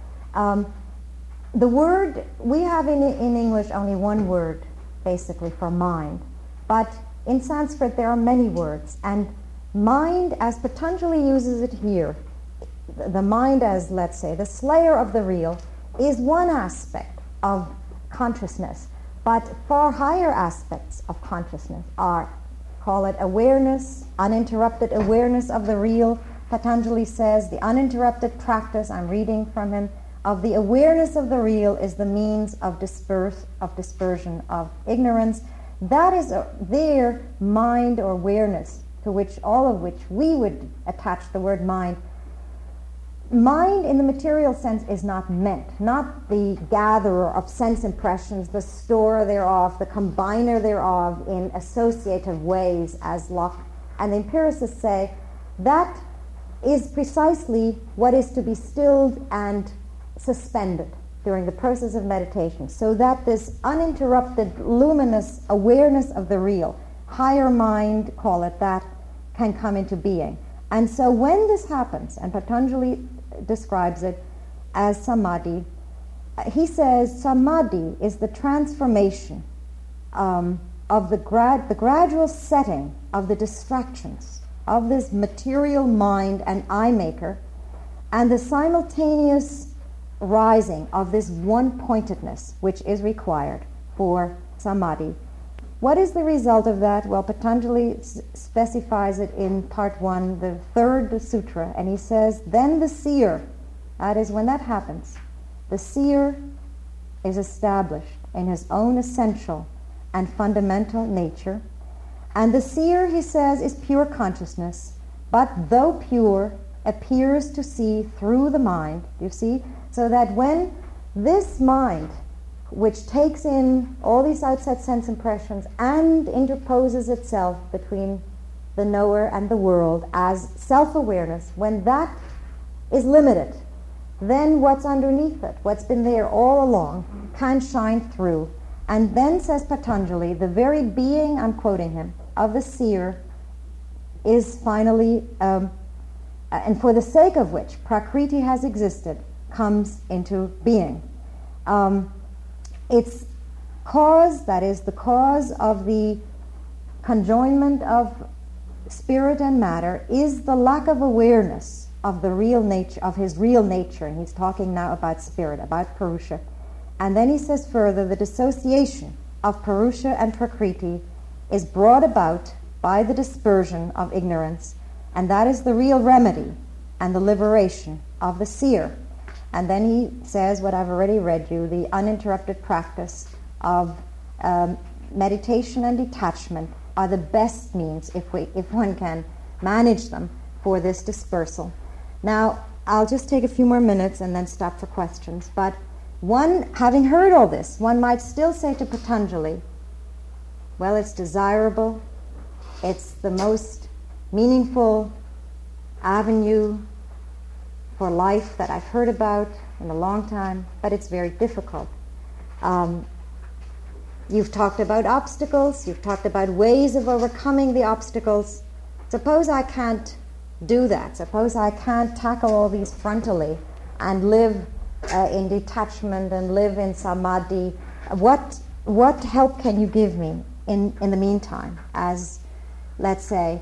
The word, we have in English only one word, basically, for mind. But in Sanskrit, there are many words. And mind, as Patanjali uses it here, the mind as, let's say, the slayer of the real, is one aspect of consciousness. But far higher aspects of consciousness are, call it awareness, uninterrupted awareness of the real. Patanjali says the uninterrupted practice, I'm reading from him, of the awareness of the real is the means of dispersion of ignorance. That is their mind or awareness, to which all of which we would attach the word mind. Mind in the material sense is not meant, not the gatherer of sense impressions, the storer thereof, the combiner thereof in associative ways, as Locke and the empiricists say. That is precisely what is to be stilled and suspended during the process of meditation, so that this uninterrupted, luminous awareness of the real, higher mind, call it that, can come into being. And so when this happens, and Patanjali describes it as samadhi, he says samadhi is the transformation of the gradual setting of the distractions of this material mind and eye maker, and the simultaneous rising of this one-pointedness which is required for samadhi. What is the result of that? Well, Patanjali specifies it in part 1, the 3rd sutra, and he says, then the seer, that is when that happens, the seer is established in his own essential and fundamental nature. And the seer, he says, is pure consciousness, but though pure, appears to see through the mind, you see? So that when this mind, which takes in all these outside sense impressions and interposes itself between the knower and the world as self-awareness, when that is limited, then what's underneath it, what's been there all along, can shine through. And then, says Patanjali, the very being, I'm quoting him, of the seer is finally, and for the sake of which Prakriti has existed, comes into being. Its cause, that is the cause of the conjoinment of spirit and matter, is the lack of awareness of the real nature, of his real nature. And he's talking now about spirit, about Purusha. And then he says further, the dissociation of Purusha and Prakriti is brought about by the dispersion of ignorance, and that is the real remedy and the liberation of the seer. And then he says what I've already read you, the uninterrupted practice of meditation and detachment are the best means, if one can manage them, for this dispersal. Now, I'll just take a few more minutes and then stop for questions. But one, having heard all this, one might still say to Patanjali, well, it's desirable, it's the most meaningful avenue for life that I've heard about in a long time, but it's very difficult. You've talked about obstacles, you've talked about ways of overcoming the obstacles. Suppose I can't do that. Suppose I can't tackle all these frontally and live in detachment and live in samadhi. What help can you give me in the meantime as, let's say,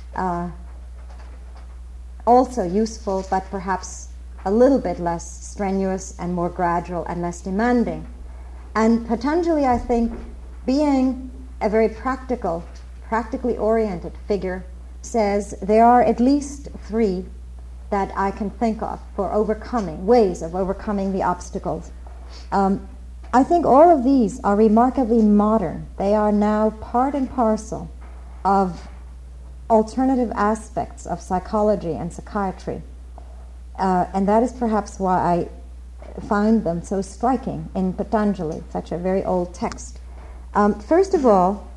also useful, but perhaps a little bit less strenuous and more gradual and less demanding? And Patanjali, I think, being a very practically oriented figure, says there are at least 3 that I can think of for ways of overcoming the obstacles. I think all of these are remarkably modern. They are now part and parcel of alternative aspects of psychology and psychiatry. And that is perhaps why I find them so striking in Patanjali, such a very old text. First of all,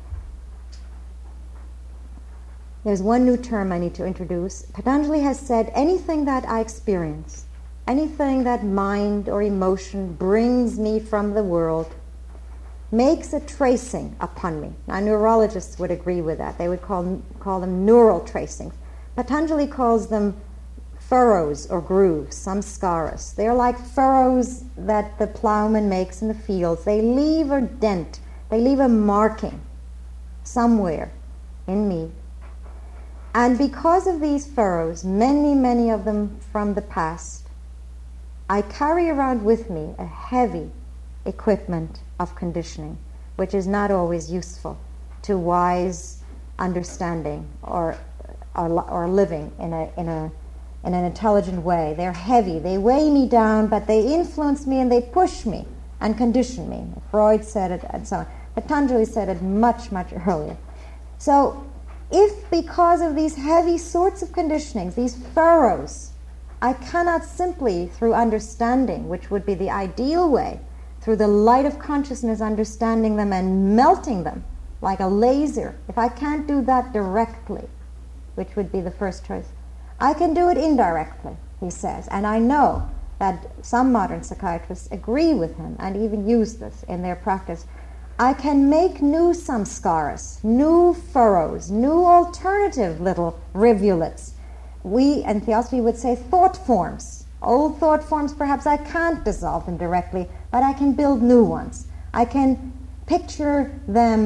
there's one new term I need to introduce. Patanjali has said, anything that I experience, anything that mind or emotion brings me from the world, makes a tracing upon me. Now, neurologists would agree with that. They would call them neural tracings. Patanjali calls them furrows or grooves, samskaras. They're like furrows that the plowman makes in the fields. They leave a dent. They leave a marking somewhere in me. And because of these furrows, many, many of them from the past, I carry around with me a heavy equipment of conditioning, which is not always useful to wise understanding or living in an intelligent way. They're heavy. They weigh me down, but they influence me and they push me and condition me. Freud said it and so on. Patanjali said it much, much earlier. So if because of these heavy sorts of conditionings, these furrows, I cannot simply through understanding, which would be the ideal way, through the light of consciousness understanding them and melting them like a laser, if I can't do that directly, which would be the first choice, I can do it indirectly, he says. And I know that some modern psychiatrists agree with him and even use this in their practice. I can make new samskaras, new furrows, new alternative little rivulets. We in Theosophy would say thought forms. Old thought forms, perhaps I can't dissolve them directly, but I can build new ones. I can picture them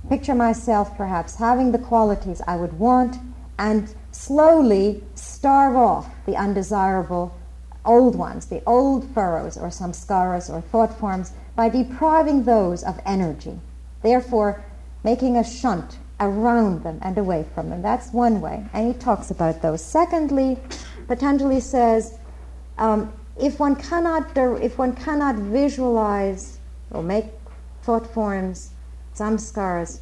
picture myself perhaps having the qualities I would want and slowly starve off the undesirable old ones, the old furrows or samskaras or thought forms, by depriving those of energy, therefore making a shunt around them and away from them. That's one way, and he talks about those. Secondly, Patanjali says, if one cannot visualize or make thought forms, samskaras,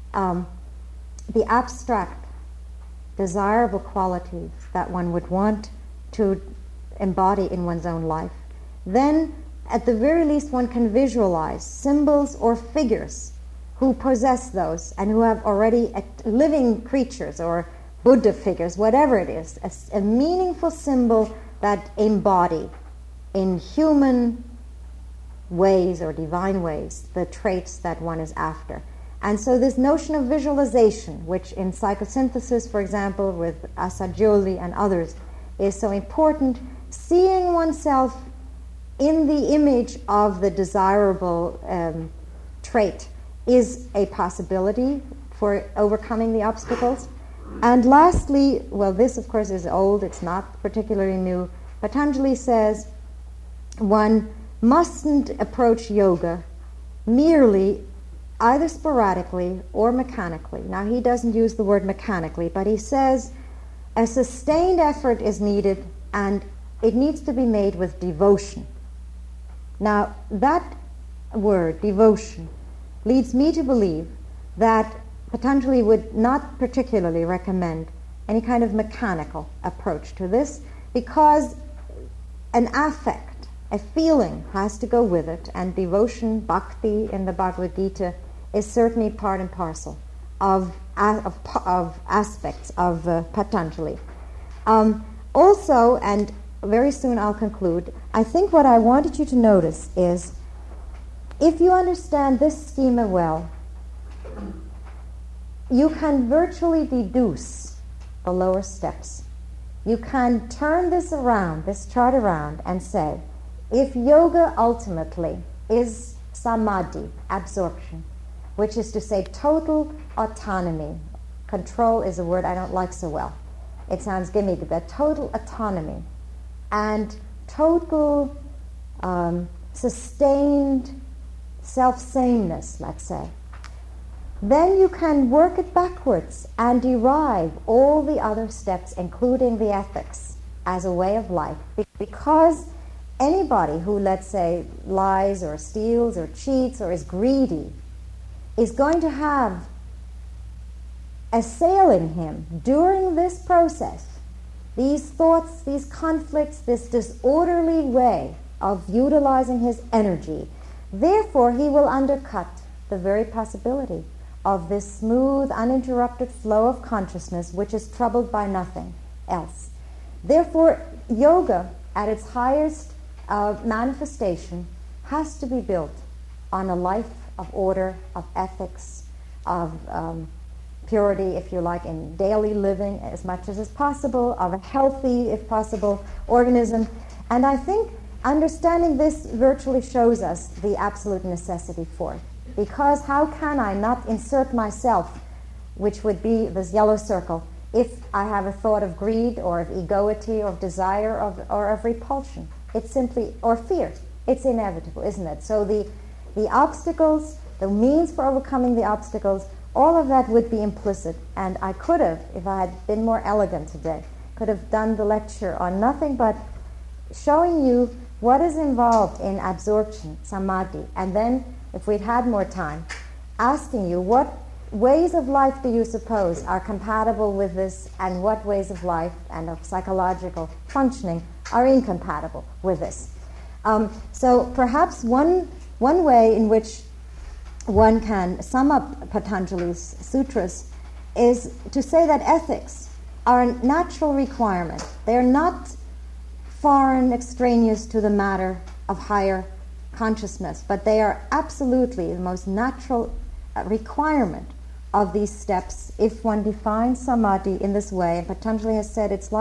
the abstract, desirable qualities that one would want to embody in one's own life, then at the very least one can visualize symbols or figures who possess those and who have already living creatures or Buddha figures, whatever it is, a meaningful symbol that embody in human ways or divine ways the traits that one is after. And so this notion of visualization, which in psychosynthesis, for example, with Assagioli and others, is so important, seeing oneself in the image of the desirable trait is a possibility for overcoming the obstacles. And lastly, well, this of course is old, it's not particularly new. Patanjali says one mustn't approach yoga merely either sporadically or mechanically. Now, he doesn't use the word mechanically, but he says a sustained effort is needed and it needs to be made with devotion. Now, that word, devotion, leads me to believe that Patanjali would not particularly recommend any kind of mechanical approach to this, because an affect, a feeling has to go with it, and devotion, bhakti in the Bhagavad Gita, is certainly part and parcel of aspects of Patanjali. Also, and very soon I'll conclude, I think what I wanted you to notice is, if you understand this schema well, you can virtually deduce the lower steps. You can turn this around, this chart around, and say, if yoga ultimately is samadhi, absorption, which is to say total autonomy, control is a word I don't like so well. It sounds gimmicky, but total autonomy and total sustained self-sameness, let's say, then you can work it backwards and derive all the other steps, including the ethics, as a way of life. Because anybody who, let's say, lies or steals or cheats or is greedy is going to have assailing him during this process these thoughts, these conflicts, this disorderly way of utilizing his energy. Therefore, he will undercut the very possibility of this smooth, uninterrupted flow of consciousness which is troubled by nothing else. Therefore, yoga, at its highest manifestation, has to be built on a life of order, of ethics, of purity, if you like, in daily living as much as is possible, of a healthy, if possible, organism. And I think understanding this virtually shows us the absolute necessity for it. Because how can I not insert myself, which would be this yellow circle, if I have a thought of greed or of egoity or of desire or of repulsion? It's simply, or fear. It's inevitable, isn't it? So the obstacles, the means for overcoming the obstacles, all of that would be implicit. And I could have, if I had been more elegant today, could have done the lecture on nothing but showing you what is involved in absorption, samadhi, and then, if we'd had more time, asking you what ways of life do you suppose are compatible with this, and what ways of life and of psychological functioning are incompatible with this. So perhaps one way in which one can sum up Patanjali's sutras is to say that ethics are a natural requirement. They're not foreign, extraneous to the matter of higher consciousness, but they are absolutely the most natural requirement of these steps if one defines samadhi in this way. And Patanjali has said it's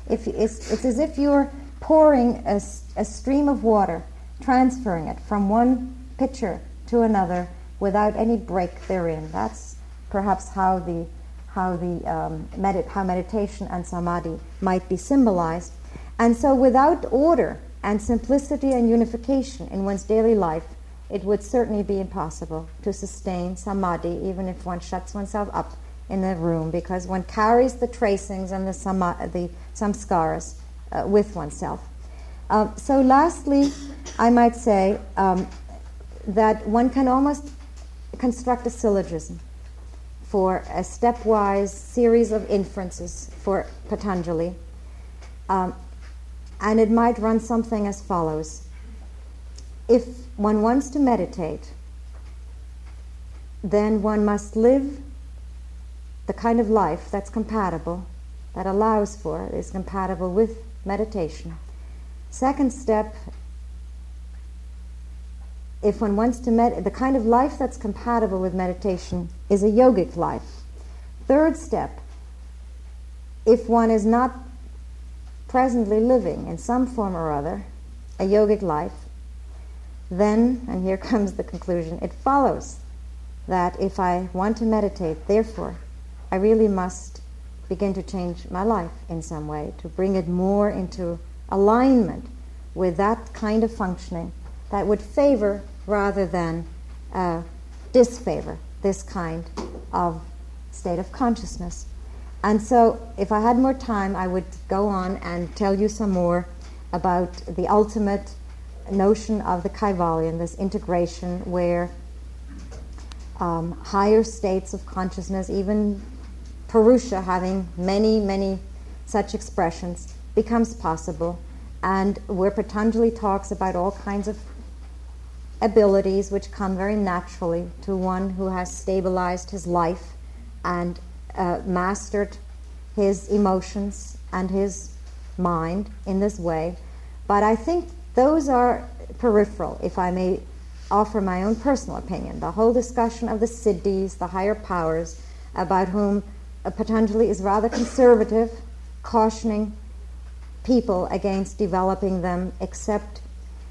as if you're pouring a stream of water, transferring it from one pitcher to another, without any break therein. That's perhaps how meditation and samadhi might be symbolized. And so without order and simplicity and unification in one's daily life, it would certainly be impossible to sustain samadhi, even if one shuts oneself up in a room, because one carries the tracings and the samskaras with oneself. So lastly, I might say that one can almost construct a syllogism for a stepwise series of inferences for Patanjali. And it might run something as follows. If one wants to meditate, then one must live the kind of life that's compatible, that allows for, is compatible with meditation. Second step, if one wants to the kind of life that's compatible with meditation is a yogic life. Third step, if one is not presently living in some form or other a yogic life, then, and here comes the conclusion, it follows that if I want to meditate, therefore, I really must begin to change my life in some way, to bring it more into alignment with that kind of functioning that would favor rather than disfavor this kind of state of consciousness. And so, if I had more time, I would go on and tell you some more about the ultimate notion of the Kaivalyan, this integration where higher states of consciousness, even Purusha having many, many such expressions, becomes possible, and where Patanjali talks about all kinds of abilities which come very naturally to one who has stabilized his life and mastered his emotions and his mind in this way. But I think those are peripheral, if I may offer my own personal opinion. The whole discussion of the siddhis, the higher powers, about whom Patanjali is rather conservative, cautioning people against developing them except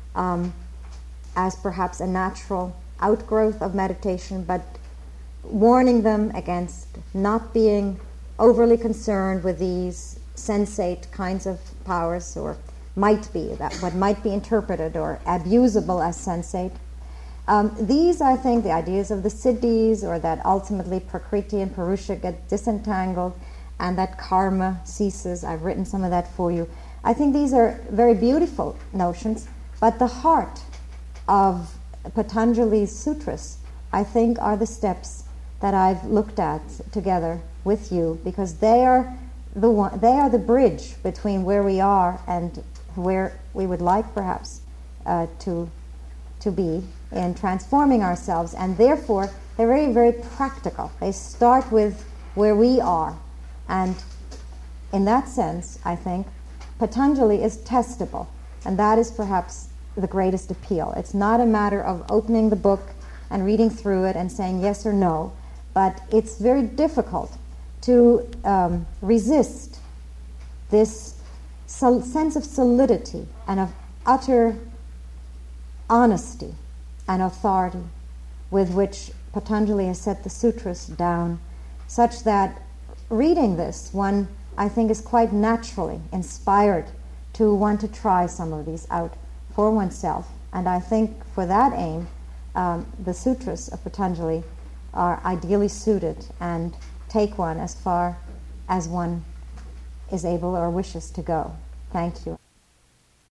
as perhaps a natural outgrowth of meditation, but warning them against not being overly concerned with these sensate kinds of powers, or might be, that what might be interpreted or abusable as sensate. These, I think, the ideas of the siddhis, or that ultimately Prakriti and Purusha get disentangled and that karma ceases. I've written some of that for you. I think these are very beautiful notions, but the heart of Patanjali's sutras, I think, are the steps that I've looked at together with you, because they are the bridge between where we are and where we would like perhaps to be in transforming ourselves, and therefore they're very, very practical. They start with where we are, and in that sense, I think, Patanjali is testable, and that is perhaps the greatest appeal. It's not a matter of opening the book and reading through it and saying yes or no, but it's very difficult to resist this sense of solidity and of utter honesty and authority with which Patanjali has set the sutras down, such that reading this, one, I think, is quite naturally inspired to want to try some of these out for oneself. And I think for that aim, the sutras of Patanjali are ideally suited and take one as far as one is able or wishes to go. Thank you.